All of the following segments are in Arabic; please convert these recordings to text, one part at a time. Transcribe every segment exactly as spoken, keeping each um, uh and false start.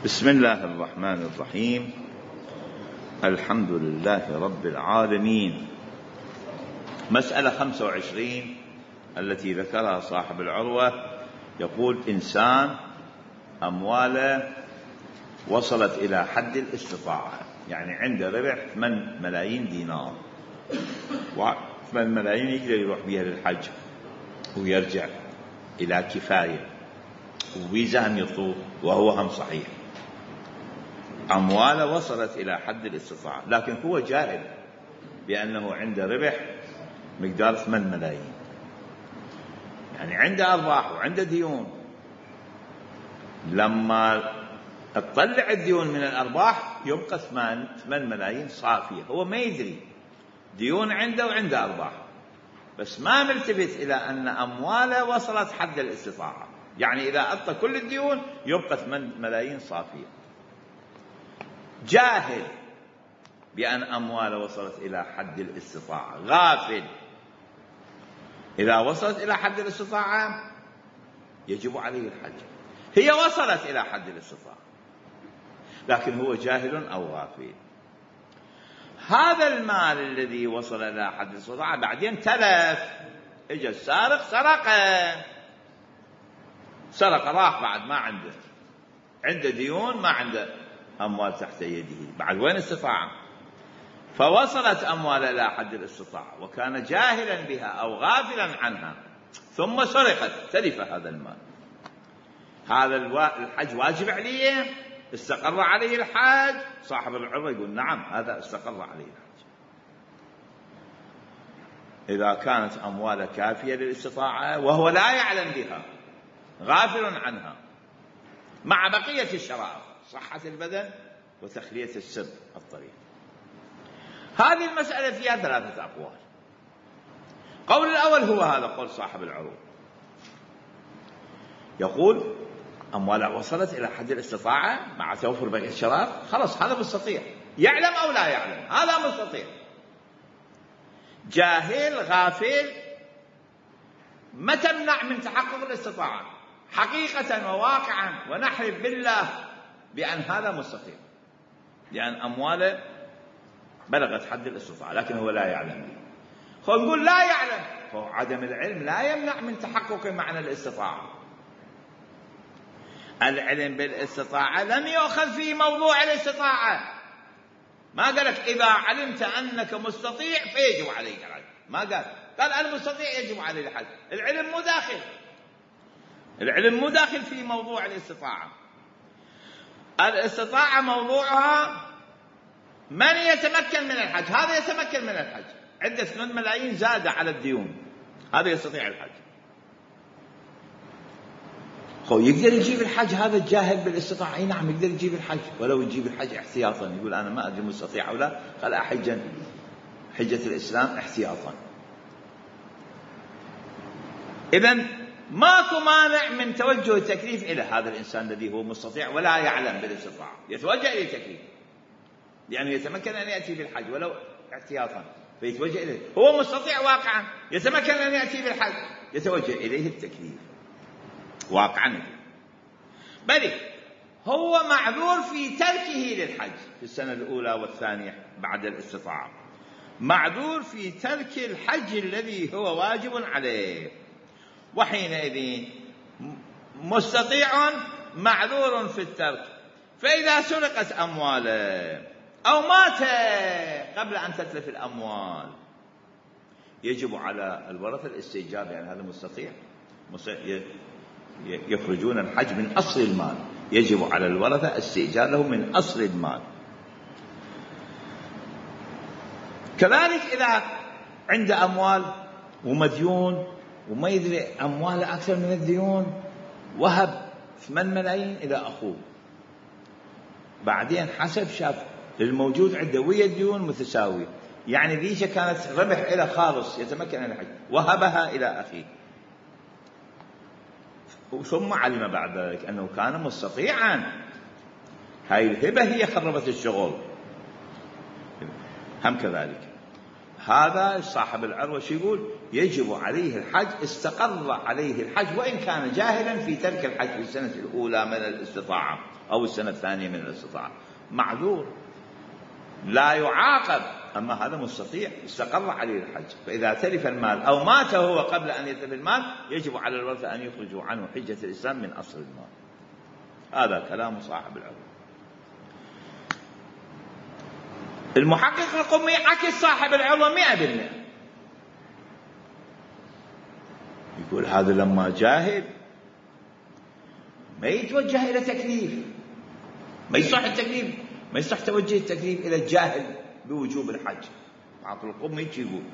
بسم الله الرحمن الرحيم. الحمد لله رب العالمين. مسألة خمسة وعشرين التي ذكرها صاحب العروة، يقول: إنسان أمواله وصلت إلى حد الاستطاعة، يعني عنده ربح ثمان ملايين دينار، وثمان ملايين يقدر يروح بها للحج ويرجع إلى كفاية، وفيزا هم يطوف وهو هم صحيح، أمواله وصلت إلى حد الاستطاعة، لكن هو جاهل بأنه عنده ربح مقدار ثمان ملايين، يعني عنده أرباح وعنده ديون. لما تطلع الديون من الأرباح يبقى ثمان ملايين صافية، هو ما يدري ديون عنده وعنده أرباح، بس ما ملتفت إلى أن أمواله وصلت حد الاستطاعة، يعني إذا أعطى كل الديون يبقى ثمان ملايين صافية. جاهل بأن أمواله وصلت إلى حد الاستطاعة، غافل. إذا وصلت إلى حد الاستطاعة يجب عليه الحج. هي وصلت إلى حد الاستطاعة لكن هو جاهل أو غافل. هذا المال الذي وصل إلى حد الاستطاعة بعدين تلف، إجا السارق سرقه، سرق راح بعد ما عنده عنده ديون، ما عنده أموال تحت يده، بعد وين استطاعة؟ فوصلت أموال إلى حد الاستطاعة وكان جاهلا بها أو غافلا عنها، ثم سرقت، تلف هذا المال. هذا الحج واجب عليه؟ استقر عليه الحج؟ صاحب العروة يقول نعم، هذا استقر عليه الحج إذا كانت أمواله كافية للاستطاعة وهو لا يعلم بها، غافل عنها، مع بقية الشرائط: صحة البدن وتخلية السر الطريق. هذه المسألة فيها ثلاثة أقوال. قول الأول هو هذا قول صاحب العروة، يقول أمواله وصلت إلى حد الاستطاعة مع توفر بقية الشرائط، خلاص هذا مستطيع، يعلم أو لا يعلم هذا مستطيع. جاهل غافل ما تمنع من تحقق الاستطاعة حقيقة وواقعا، ونحلف بالله بأن هذا مستطيع، لأن أمواله بلغت حد الاستطاعة لكن هو لا يعلم. خو نقول لا يعلم، خو عدم العلم لا يمنع من تحقق معنى الاستطاعة. العلم بالاستطاعة لم يؤخذ في موضوع الاستطاعة، ما قالك إذا علمت أنك مستطيع فيجب عليك الحج، ما قال قال أنا مستطيع يجب علي الحج. العلم مو داخل، العلم مو داخل في موضوع الاستطاعة. الاستطاعة موضوعها من يتمكن من الحج، هذا يتمكن من الحج، عنده ثمان ملايين زادة على الديون، هذا يستطيع الحج. خو يقدر يجيب الحج هذا الجاهل بالاستطاعة؟ اي نعم يقدر يجيب الحج، ولو يجيب الحج احتياطا، يقول أنا ما أدري مستطيع أو لا، قال أحجا حجة الإسلام احتياطا. إذن ماكو مانع من توجه التكليف إلى هذا الإنسان الذي هو مستطيع ولا يعلم بالاستطاعة، يتوجه إلى التكليف لأنه يتمكن أن يأتي بالحج ولو احتياطا، فيتوجه إليه. هو مستطيع واقعا، يتمكن أن يأتي بالحج، يتوجه إليه التكليف واقعا. بل هو معذور في تركه للحج في السنة الأولى والثانية بعد الاستطاعة، معذور في ترك الحج الذي هو واجب عليه، وحينئذ مستطيع معذور في الترك. فإذا سرقت أمواله أو مات قبل أن تتلف الأموال يجب على الورثة الاستئجار، يعني هذا مستطيع، يخرجون الحج من أصل المال، يجب على الورثة استئجار له من أصل المال. كذلك إذا عنده أموال ومديون وما يدري أمواله أكثر من الديون، وهب ثمان ملايين إلى أخوه، بعدين حسب شاف الموجود عنده ويا الديون متساوية، يعني ذيك كانت ربح إلى خالص يتمكن من الحج، وهبها إلى أخيه، ثم علم بعد ذلك أنه كان مستطيعا. هاي الهبة هي خربت الشغل. هم كذلك هذا صاحب العروة شو يقول؟ يجب عليه الحج استقر عليه الحج وإن كان جاهلا في ترك الحج في السنة الأولى من الاستطاعة أو السنة الثانية من الاستطاعة، معذور لا يعاقب. أما هذا مستطيع استقر عليه الحج، فإذا تلف المال أو مات هو قبل أن يتلف المال يجب على الورثة أن يخرجوا عنه حجة الإسلام من أصل المال. هذا كلام صاحب العروة. المحقق القمي عكس صاحب العروة مئة بالمئة، يقول هذا لما جاهل ما يتوجه إلى تكليف، ما يصح التكليف، ما يصح توجه التكليف إلى الجاهل بوجوب الحج. عقل القمي يقول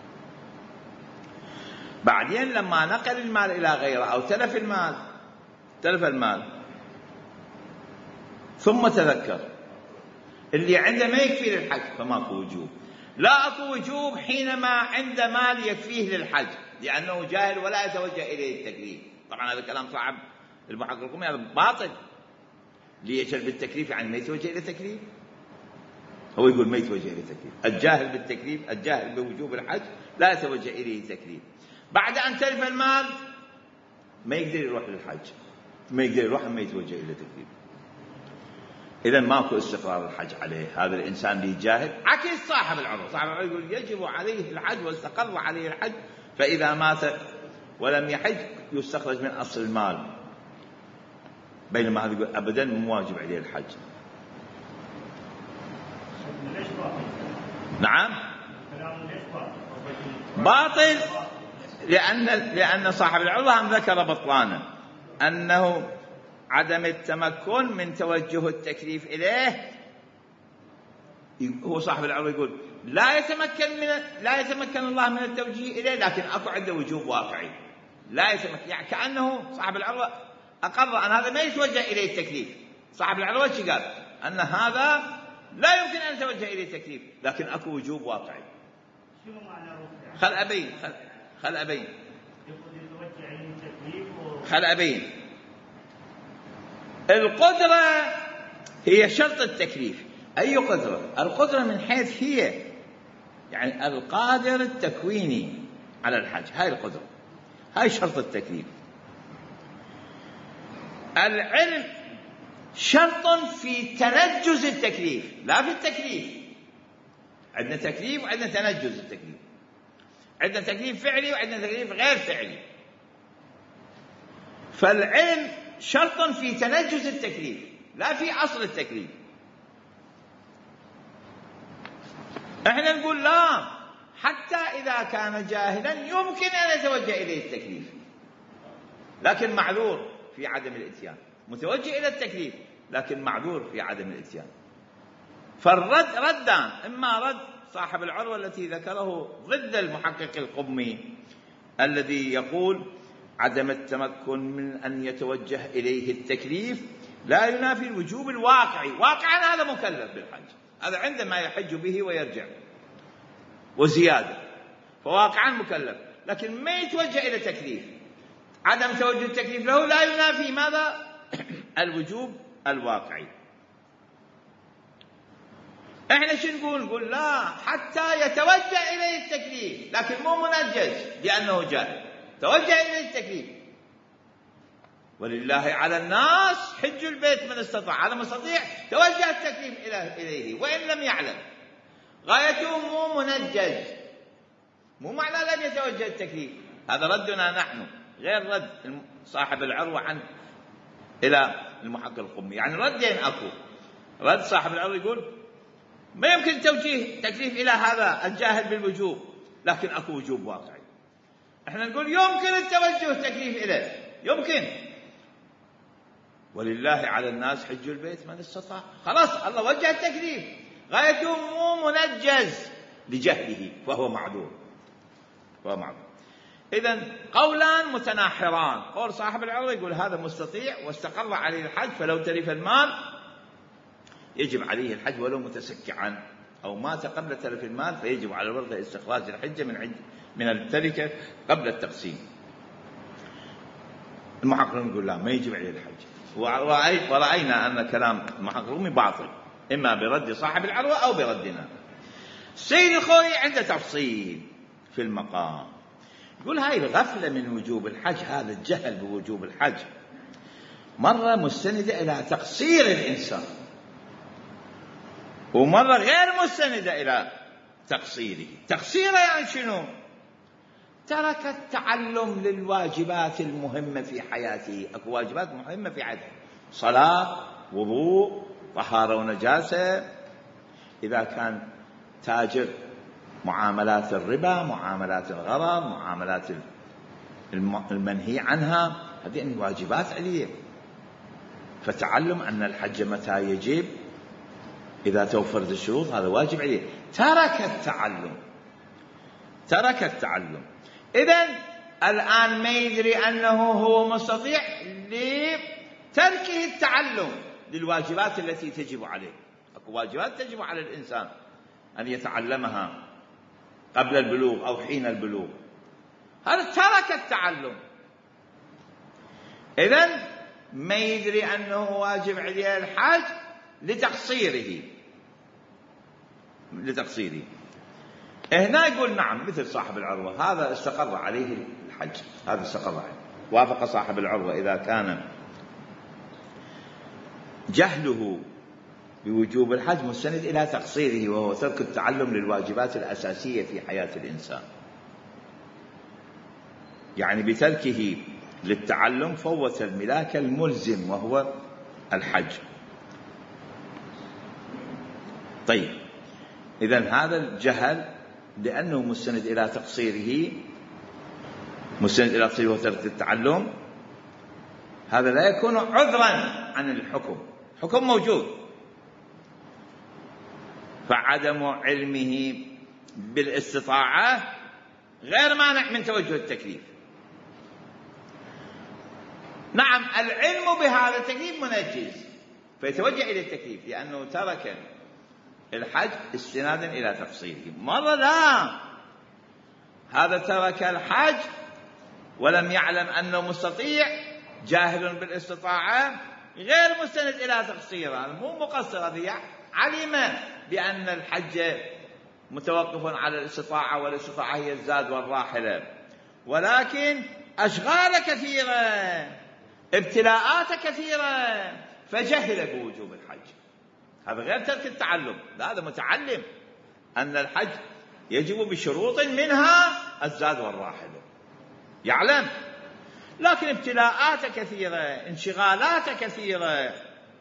بعدين لما نقل المال إلى غيره أو تلف المال تلف المال ثم تذكر اللي عنده ما يكفي للحج فماكو وجوب. لا أكو وجوب حينما عنده مال يكفيه للحج لأنه جاهل ولا يتوجه إليه التكليف. طبعا هذا كلام صعب المحقق القمي، هذا باطل. ليجهل بالتكليف يعني ما يتوجه إلى التكليف، هو يقول ما يتوجه إلى التكليف. الجاهل بالتكليف الجاهل بوجوب الحج لا يتوجه إليه التكليف. بعد أن تلف المال ما يقدر يروح للحج، ما يقدر يروح ما يتوجه إلى التكليف. إذن ماكو استقرار الحج عليه هذا الإنسان اللي جاهل. عكس صاحب العروة، صاحب العروة يقول يجب عليه الحج واستقر عليه الحج، فإذا مات ولم يحج يستخرج من أصل المال، بينما هذا يقول أبدا مو واجب عليه الحج. نعم باطل، لأن لأن صاحب العروة هم ذكر بطلانه أنه عدم التمكن من توجه التكليف إليه. هو صاحب العروة يقول لا يتمكن من لا يتمكن الله من التوجيه إليه، لكن أكو عنده وجوب واقعي لا يتمكن، يعني كأنه صاحب العروة أقر أن هذا ما يتوجه إليه التكليف. صاحب العروة شو قال؟ أن هذا لا يمكن أن يتوجه إليه التكليف، لكن أكو وجوب واقعي. خل أبين خل, خل أبين خل أبين القدرة هي شرط التكليف. أي قدرة؟ القدرة من حيث هي يعني القادر التكويني على الحج، هاي القدرة، هاي شرط التكليف. العلم شرط في تنجز التكليف لا في التكليف. عندنا تكليف وعندنا تنجز التكليف، عندنا تكليف فعلي وعندنا تكليف غير فعلي. فالعلم شرط في تنجز التكليف لا في أصل التكليف. احنا نقول لا، حتى إذا كان جاهلا يمكن أن يتوجه إليه التكليف، لكن معذور في عدم الإتيان. متوجه إلى التكليف لكن معذور في عدم الإتيان. فالرد ردان، إما رد صاحب العروة التي ذكره ضد المحقق القمي الذي يقول عدم التمكن من أن يتوجه إليه التكليف لا ينافي الوجوب الواقعي. واقعا هذا مكلف بالحج، هذا عندما يحج به ويرجع وزيادة، فواقعا مكلف، لكن ما يتوجه إلى التكليف. عدم توجه التكليف له لا ينافي ماذا؟ الوجوب الواقعي. احنا شو نقول؟ نقول لا، حتى يتوجه إليه التكليف لكن مو منجز لأنه جاهل، توجه إليه التكليف. ولله على الناس حج البيت من استطاع، على مستطيع توجه التكليف إليه وإن لم يعلم. غايته مو منجز، مو معنى لن يتوجه التكليف. هذا ردنا نحن، غير رد صاحب العروة عن إلى المحقق القمي. يعني ردين أكو. رد صاحب العروة يقول ما يمكن توجيه تكليف إلى هذا الجاهل بالوجوب، لكن أكو وجوب واقعي. احنا نقول يمكن التوجه التكليف إليه، يمكن. ولله على الناس حج البيت من استطاع، خلاص الله وجه التكليف، غايته مو منجز لجهله فهو معذور، فهو معذور. إذن قولان متناحران. قول صاحب العروة يقول هذا مستطيع واستقر عليه الحج، فلو تلف المال يجب عليه الحج ولو متسكعا، أو مات قبل تلف المال فيجب على الورثة استخراج الحجة من من التركة قبل التقسيم. المحقق يقول لا، ما يجب عليه الحج. ورأينا أن كلام المحقق باطل، إما برد صاحب العروة أو بردنا. السيد الخوئي عنده تفصيل في المقام، يقول هاي الغفلة من وجوب الحج، هذا الجهل بوجوب الحج، مرة مستندة إلى تقصير الإنسان، ومرة غير مستندة إلى تقصيره. تقصيره يعني شنو؟ ترك التعلم للواجبات المهمة في حياته. أكو واجبات مهمة في حياته، صلاة، وضوء، طهارة ونجاسة. إذا كان تاجر، معاملات الربا، معاملات الغرر، معاملات المنهي عنها، هذه واجبات عليه. فتعلم أن الحج متى يجب، إذا توفرت الشروط، هذا واجب عليه. ترك التعلم، ترك التعلم. إذن الآن ما يدري أنه هو مستطيع لتركه التعلم للواجبات التي تجب عليه. أكو واجبات تجب على الإنسان أن يتعلمها قبل البلوغ أو حين البلوغ، هذا ترك التعلم. إذن ما يدري أنه واجب عليه الحج لتقصيره لتقصيره هنا يقول نعم، مثل صاحب العروة، هذا استقر عليه الحج، هذا استقر عليه، وافق صاحب العروة إذا كان جهله بوجوب الحج مستند إلى تقصيره، وهو ترك التعلم للواجبات الأساسية في حياة الإنسان. يعني بتركه للتعلم فوت الملاك الملزم وهو الحج. طيب، إذن هذا الجهل لأنه مستند إلى تقصيره، مستند إلى تقصيره وترك التعلم، هذا لا يكون عذرا عن الحكم، حكم موجود. فعدم علمه بالاستطاعة غير مانع من توجه التكليف. نعم، العلم بهذا التكليف منجز فيتوجه إلى التكليف لأنه ترك الحج استنادا إلى تقصيره. مرة لا، هذا ترك الحج ولم يعلم أنه مستطيع، جاهل بالاستطاعة، غير مستند إلى تقصيره، مو مقصر، هذا علم بأن الحج متوقف على الاستطاعة، والاستطاعة هي الزاد والراحلة، ولكن أشغال كثيرة، ابتلاءات كثيرة، فجهل بوجوب الحج. هذا غير ترك التعلم، لا، هذا متعلم أن الحج يجب بشروط منها الزاد والراحلة، يعلم، لكن ابتلاءات كثيرة، انشغالات كثيرة،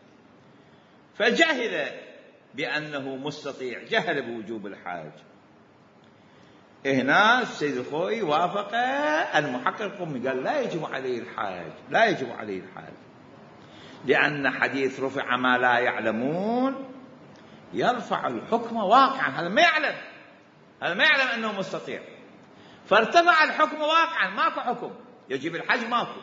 فجهل بأنه مستطيع، جهل بوجوب الحج. هنا السيد الخوئي وافق المحقق القمي، قال لا يجب عليه الحج، لا يجب عليه الحج، لأن حديث رفع ما لا يعلمون يرفع الحكم واقعا. هذا ما يعلم، هذا ما يعلم أنه مستطيع، فارتفع الحكم واقعا، ماكو حكم يجب الحج، ماكو.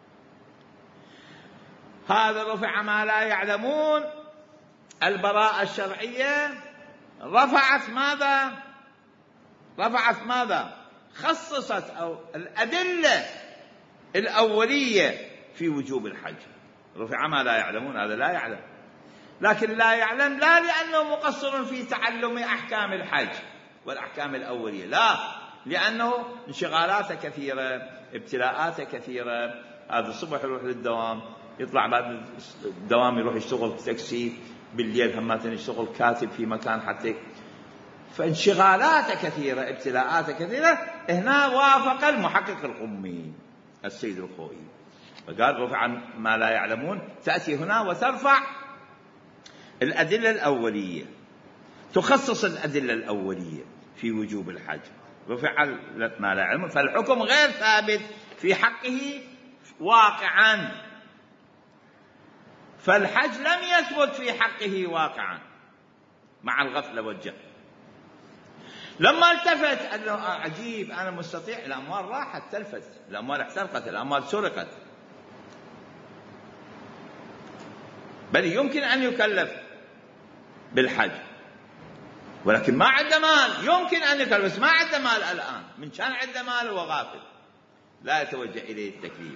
هذا رفع ما لا يعلمون، البراءة الشرعية رفعت ماذا؟ رفعت ماذا؟ خصصت أو الأدلة الأولية في وجوب الحج. رفع ما لا يعلمون، هذا لا يعلم، لكن لا يعلم لا لأنه مقصر في تعلم أحكام الحج والأحكام الأولية، لا، لأنه انشغالات كثيرة، ابتلاءات كثيرة. هذا الصبح يروح للدوام، يطلع بعد الدوام يروح يشتغل تاكسي، بالليل همات يشتغل كاتب في مكان حتى، فانشغالات كثيرة، ابتلاءات كثيرة. هنا وافق المحقق القمي السيد الخوئي فقال رفع ما لا يعلمون تأتي هنا وترفع الأدلة الأولية، تخصص الأدلة الأولية في وجوب الحج. رفع ما لا يعلمون، فالحكم غير ثابت في حقه واقعا، فالحج لم يثبت في حقه واقعا مع الغفلة والجهل. لما التفت قال له عجيب، أنا مستطيع، الأموال راحت، تلفت، الأموال احترقت، الأموال سرقت، بل يمكن أن يكلف بالحج، ولكن ما عنده مال، يمكن أن يكلف، بس ما عنده مال الآن، من كان عنده مال وغافل لا يتوجه إليه التكليف.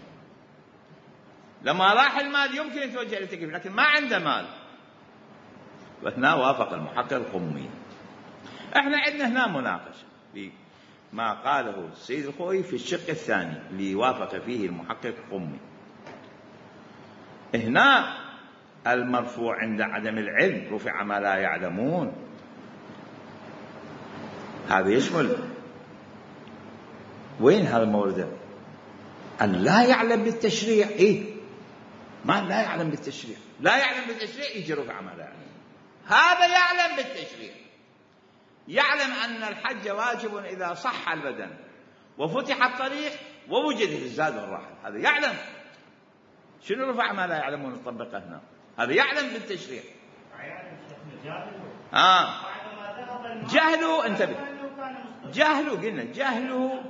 لما راح المال يمكن يتوجه إليه التكليف، لكن ما عنده مال. وهنا وافق المحقق القمي. احنا عندنا هنا مناقشة ما قاله السيد الخوئي في الشق الثاني اللي وافق فيه المحقق قمي. هنا المرفوع عند عدم العلم رفع ما لا يعلمون، هذا يشمل وين هذا المورد؟ أن لا يعلم بالتشريع. إيه ما لا يعلم بالتشريع، لا يعلم بالتشريع يجي رفع ما لا يعلم. هذا يعلم بالتشريع، يعلم أن الحج واجب إذا صح البدن وفتح الطريق ووجد الزاد والراحل، هذا يعلم. شنو رفع ما لا يعلمون نطبقه هنا؟ هذا يعلم بالتشريع. آه. جهله، انتبه، جهله قلنا جهله.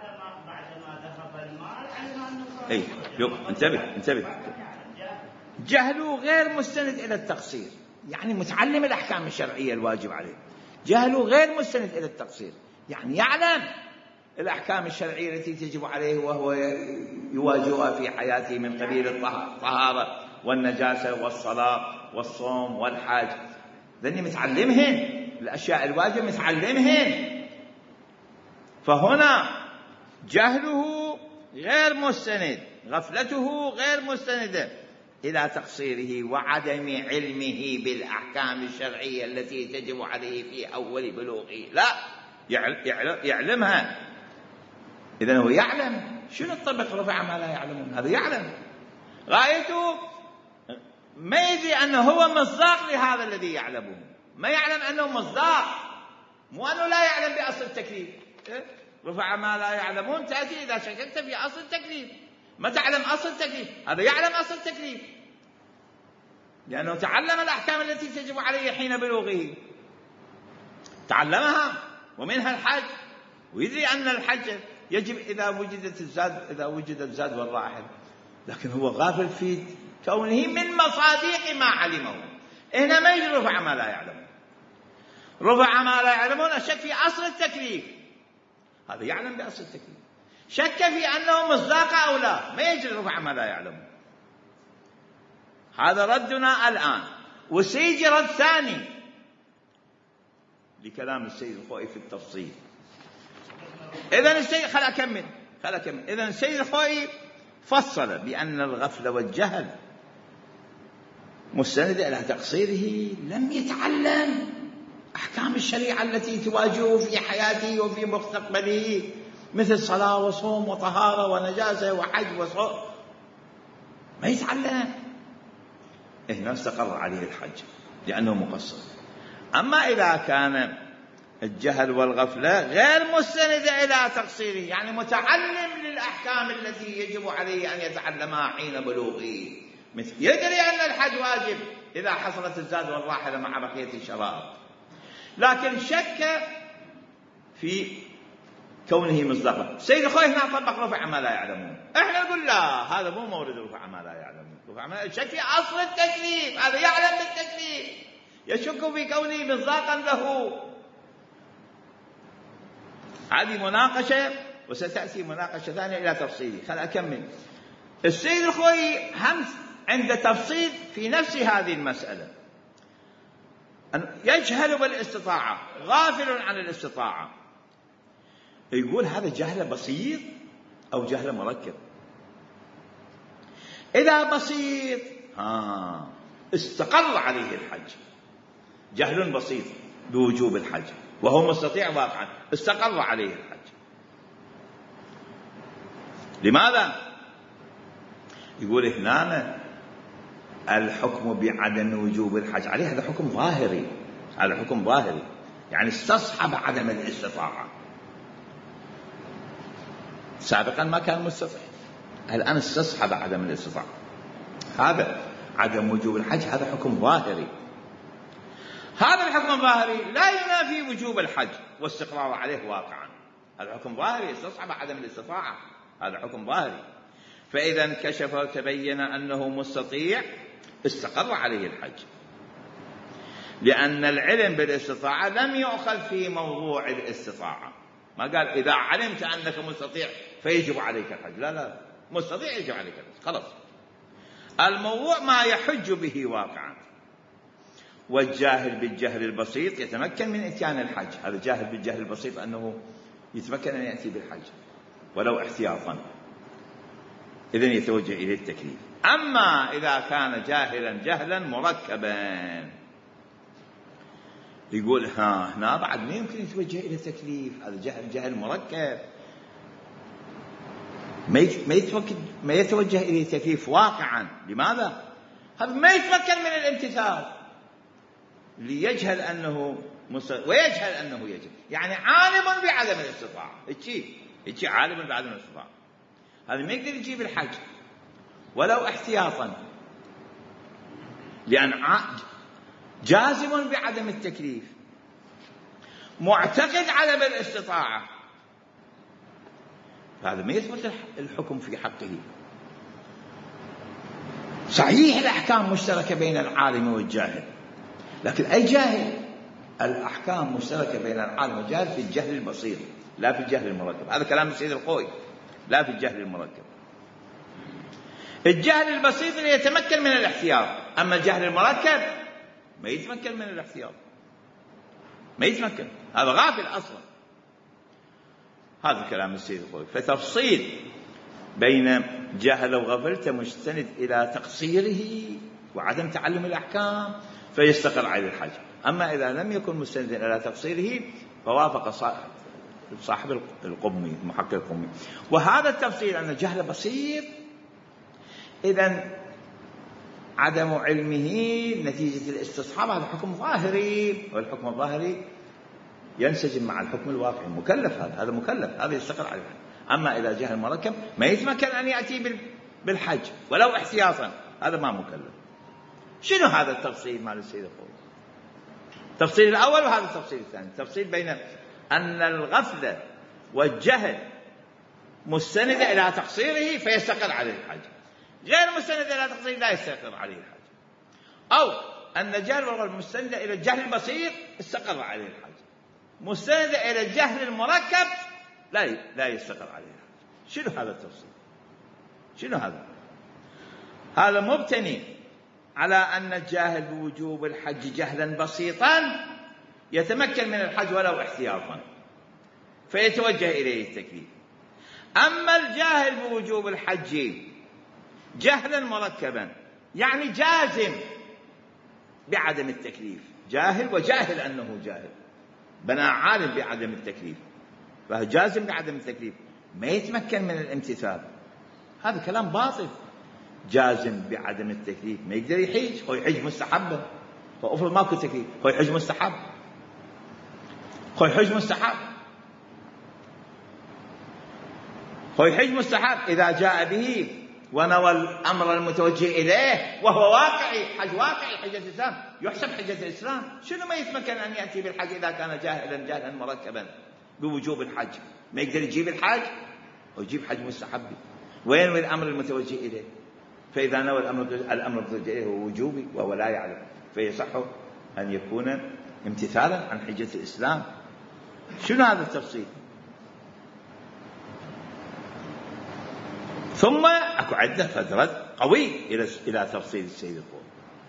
اي لو انتبه انتبه جهله غير مستند إلى التقصير، يعني متعلم الأحكام الشرعية الواجب عليه. جهله غير مستند إلى التقصير، يعني يعلم الأحكام الشرعية التي تجب عليه وهو يواجهها في حياته من قبيل الطهارة والنجاسة والصلاة والصوم والحج، لأني متعلمهن الأشياء الواجب متعلمهن. فهنا جهله غير مستند، غفلته غير مستندة إلى تقصيره وعدم علمه بالأحكام الشرعية التي تجب عليه في أول بلوغه، لا يعلمها. إذن هو يعلم. شنو الطبق رفع ما لا يعلمون؟ هذا يعلم، غايته ما يدري أنه هو مصداق لهذا الذي يعلمه، ما يعلم أنه مصداق، مو أنه لا يعلم بأصل التكليف. رفع ما لا يعلمون تأتي إذا شككت في أصل التكليف، ما تعلم أصل التكليف. هذا يعلم أصل التكليف لأنه تعلم الأحكام التي تجب عليه حين بلوغه، تعلمها ومنها الحج، ويدري أن الحج يجب إذا وجدت الزاد، إذا وجد الزاد والراحل، لكن هو غافل في كونه من مصاديق ما علمه. هنا ما يجي رفع ما لا يعلمون. رفع ما لا يعلمون الشك في أصل التكليف، هذا يعلم بأصل التكليف، شك في أنه مصداق أو لا، ما يجي رفع ما لا يعلمون. هذا ردنا الآن. وسيجي رد ثاني لكلام السيد الخوئي في التفصيل. إذن السيد خل أكمل خل أكمل إذن السيد الخوئي فصل بأن الغفل والجهل مستند إلى تقصيره، لم يتعلم أحكام الشريعة التي تواجهه في حياته وفي مستقبله مثل صلاة وصوم وطهارة ونجاسة وحج وصوم، ما يتعلم. هنا استقر عليه الحج لأنه مقصر. أما إذا كان الجهل والغفلة غير مستندة إلى تقصيره، يعني متعلم للأحكام التي يجب عليه أن يتعلمها حين بلوغه، مثل يدري أن الحج واجب إذا حصلت الزاد والراحلة مع بقية الشرائط، لكن شك في كونه مصداقا. سيد الخوئي هنا طبق رفع ما لا يعلمون. احنا نقول لا، هذا مو مورد رفع ما لا يعلمون. رفع ما شك في أصل التكليف، هذا يعلم بالتكليف، يشك في كونه مصداقا له. هذه مناقشة وستأتي مناقشة ثانية إلى تفصيله. خلنا أكمل. السيد الخوئي هم عند تفصيل في نفس هذه المسألة، أن يجهل بالاستطاعة، غافل عن الاستطاعة. يقول هذا جهل بسيط أو جهل مركب. إذا بسيط ها استقر عليه الحج، جهل بسيط بوجوب الحج وهو مستطيع واقعا، استقر عليه الحج. لماذا؟ يقول هنا الحكم بعدم وجوب الحج عليه، هذا حكم ظاهري، هذا حكم ظاهري يعني استصحب عدم الاستطاعة. سابقا ما كان مستطيع، الآن استصحب عدم الاستطاعة. هذا عدم وجوب الحج، هذا حكم ظاهري. هذا الحكم الظاهري لا ينافي وجوب الحج واستقرار عليه واقعا. هذا حكم ظاهري استصحب عدم الاستطاعة، هذا حكم ظاهري. فإذا انكشف وتبين أنه مستطيع استقر عليه الحج، لأن العلم بالاستطاعة لم يؤخذ في موضوع الاستطاعة. ما قال إذا علمت أنك مستطيع فيجب عليك الحج، لا لا، مستطيع يجب عليك الحج، خلاص. الموضوع ما يحج به واقعا. والجاهل بالجهل البسيط يتمكن من إتيان الحج. هذا جاهل بالجهل البسيط أنه يتمكن أن يأتي بالحج ولو احتياطا، إذن يتوجه إليه التكليف. أما إذا كان جاهلا جهلا مركبا يقول ها هنا بعد ما يمكن يتوجه إلى التكليف، هذا جهل جهل مركب ما يتوجه إليه التكليف واقعا. لماذا؟ هذا ما يتمكن من الامتثال، ليجهل أنه ويجهل أنه يجب، يعني عالم بعدم الاستطاعة، يجي عالم بعدم الاستطاعة، هذا ما يقدر يجيب الحج ولو احتياطا، لأن جازم بعدم التكليف، معتقد عدم الاستطاعة، هذا ما يثبت الحكم في حقه. صحيح الأحكام مشتركة بين العالم والجاهل، لكن أي جاهل؟ الأحكام مشتركة بين العالم والجاهل في الجهل البسيط لا في الجهل المركب. هذا كلام السيد الخوي، لا في الجهل المركب. الجهل البسيط اللي يتمكن من الاحتياط، أما الجهل المركب ما يتمكن من الاحتياط، ما يتمكن، هذا غافل أصلا. هذا كلام السيد الخوي. فتفصيل بين جهل وغفلت مستند إلى تقصيره وعدم تعلم الأحكام فيستقر عليه الحج. أما إذا لم يكن مستندا إلى تقصيره فوافق صاحب القمي المحقق القمي. وهذا التفصيل أن الجهل بسيط، إذن عدم علمه نتيجة الاستصحاب هذا حكم ظاهري، والحكم الظاهري ينسجم مع الحكم الواقعي، مكلف، هذا هذا مكلف، هذا يستقر عليه الحج. أما إذا جهل مركب ما يتمكن أن يأتي بالحج ولو احتياطا، هذا ما مكلف. شنو هذا التفصيل مع السيد الخوي؟ التفصيل الأول وهذا التفصيل الثاني، التفصيل بين أن الغفلة والجهل مستندة إلى تقصيره فيستقر عليه الحج، غير مستندة إلى تقصيره لا يستقر عليه الحج، أو أن الجهل والغفلة مستندة إلى الجهل البسيط استقر عليه الحج، مستندة إلى الجهل المركب لا لا يستقر عليه الحج. شنو هذا التفصيل؟ شنو هذا؟ هذا مبتني على أن الجاهل بوجوب الحج جهلا بسيطا يتمكن من الحج ولو احتياطا فيتوجه إليه التكليف. أما الجاهل بوجوب الحج جهلا مركبا يعني جازم بعدم التكليف، جاهل وجاهل أنه جاهل، بنى عالم بعدم التكليف، فهو جازم بعدم التكليف ما يتمكن من الامتثال، هذا كلام باطل. جازم بعدم التكليف ما يقدر يحج، هو يحج مستحبا، هو أفرض ماكو تكليف هو يحج مستحب، هو يحج مستحب، هو يحج مستحب إذا جاء به ونوى الأمر المتوجه إليه وهو واقعي، حج واقعي، حجة الإسلام يحسب حجة الإسلام. شنو ما يتمكن أن يأتي بالحج إذا كان جاهلا جاهلا مركبا بوجوب الحج؟ ما يقدر يجيب الحج ويجيب حج مستحب وينوي الأمر المتوجه إليه، فإذا نوى الأمر الأمر المتوجه إليه هو وجوبي وهو لا يعلم فيصح أن يكون امتثالا عن حجة الإسلام. شنو هذا التفصيل؟ ثم أكو عدة فدرد قوي إلى إلى تفصيل السيد الخوي.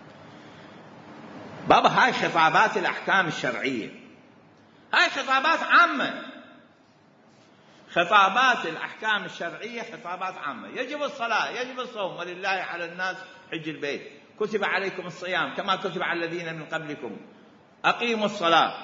بابا هاي خطابات الأحكام الشرعية، هاي خطابات عامة، خطابات الأحكام الشرعية خطابات عامة. يجب الصلاة، يجب الصوم، ولله على الناس حج البيت، كتب عليكم الصيام كما كتب على الذين من قبلكم، أقيموا الصلاة.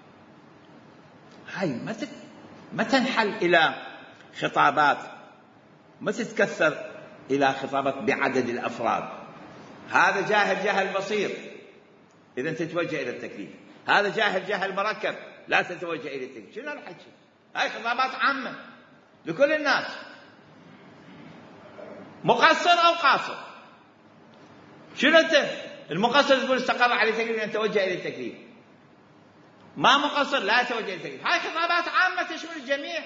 هاي ما تنحل إلى خطابات، ما تتكثر إلى خطابات بعدد الأفراد. هذا جاهل جهل بسيط إذن تتوجه إلى التكليف، هذا جاهل جهل مركب لا تتوجه إلى التكليف. شنو الحج؟ هاي خطابات عامة لكل الناس، مقصر أو قاصر. شنو أنت المقصر تقول استقر على التكليف أن توجه إلى التكليف، ما مقصر لا يتوجه إلى التكليف. هاي خطابات عامة تشمل الجميع.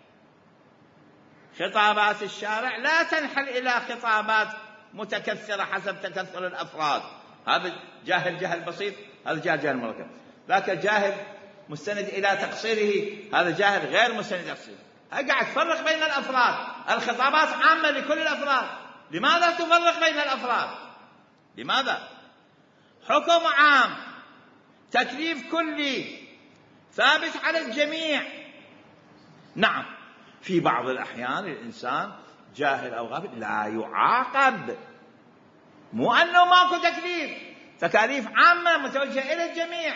خطابات الشارع لا تنحل إلى خطابات متكثرة حسب تكثر الأفراد. هذا جاهل جهل بسيط، هذا جاهل جهل مركب. ذاك الجاهل مستند إلى تقصيره، هذا جاهل غير مستند إلى تقصيره. أقعد تفرق بين الأفراد، الخطابات عامة لكل الأفراد. لماذا تفرق بين الأفراد؟ لماذا؟ حكم عام تكليف كلي ثابت على الجميع. نعم، في بعض الأحيان الإنسان جاهل أو غافل لا يعاقب، مو أنه ماكو تكليف، تكاليف عامة متوجهة إلى الجميع،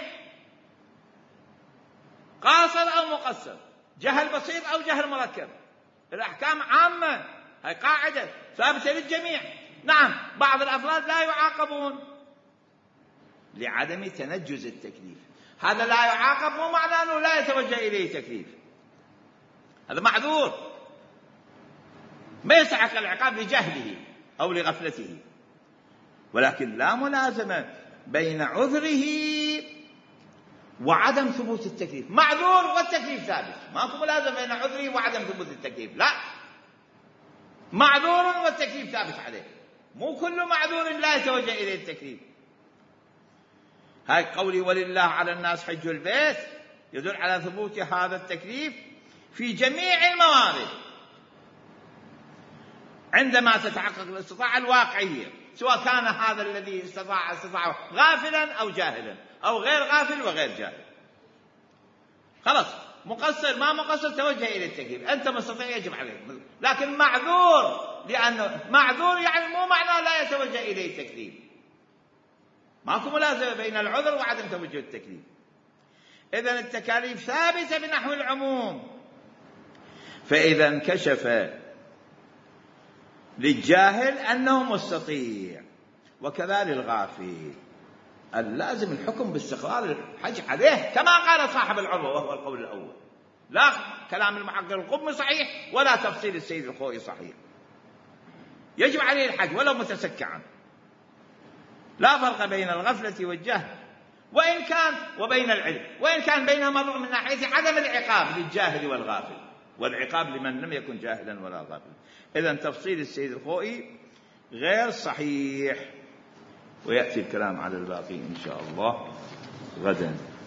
قاصر أو مقصر، جهل بسيط أو جهل مركب، الأحكام عامة، هاي قاعدة ثابتة للجميع. نعم، بعض الأفراد لا يعاقبون لعدم تنجز التكليف، هذا لا يعاقب مو معناه أنه لا يتوجه إليه تكليف، هذا معذور ما يستحق العقاب لجهله أو لغفلته، ولكن لا ملازمة بين عذره وعدم ثبوت التكليف. معذور والتكليف ثابت، ماكو ملازمة بين عذره وعدم ثبوت التكليف، لا، معذور والتكليف ثابت عليه، مو كل معذور لا يتوجه إليه التكليف. هاي قولي ولله على الناس حج البيت يدل على ثبوت هذا التكليف في جميع الموارد عندما تتحقق الاستطاعة الواقعية، سواء كان هذا الذي استطاع استطاع غافلا أو جاهلا أو غير غافل وغير جاهل. خلاص، مقصر ما مقصر توجه إلى التكليف، أنت مستطيع يجب عليك، لكن معذور، لأنه معذور يعني مو معناه لا يتوجه إليه التكليف، ماكو ملازمة بين العذر وعدم توجه التكليف. إذن التكاليف ثابتة بنحو العموم، فإذا انكشف للجاهل أنه مستطيع وكذا للغافل، اللازم الحكم باستقرار الحج عليه كما قال صاحب العروة، وهو القول الأول، لا كلام المحقق القطمي صحيح ولا تفصيل السيد الخوئي صحيح، يجب عليه الحج ولو متسكعا، لا فرق بين الغفلة والجهل وإن كان وبين العلم، وإن كان بينهما من ناحية عدم العقاب للجاهل والغافل، والعقاب لمن لم يكن جاهلا ولا غافلا. إذن تفصيل السيد الخوئي غير صحيح، ويأتي الكلام على الباقي إن شاء الله غدا.